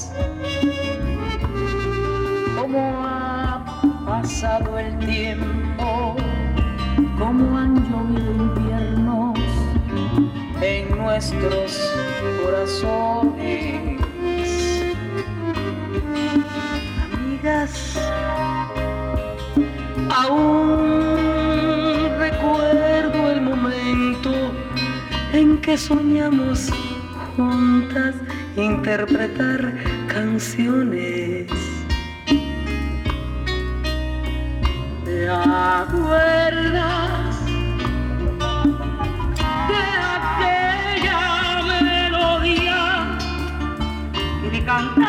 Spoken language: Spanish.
Cómo ha pasado el tiempo, cómo han llovido inviernos en nuestros corazones. Amigas, aún recuerdo el momento en que soñamos juntas interpretar canciones. ¿Te acuerdas de aquella melodía que cantaba?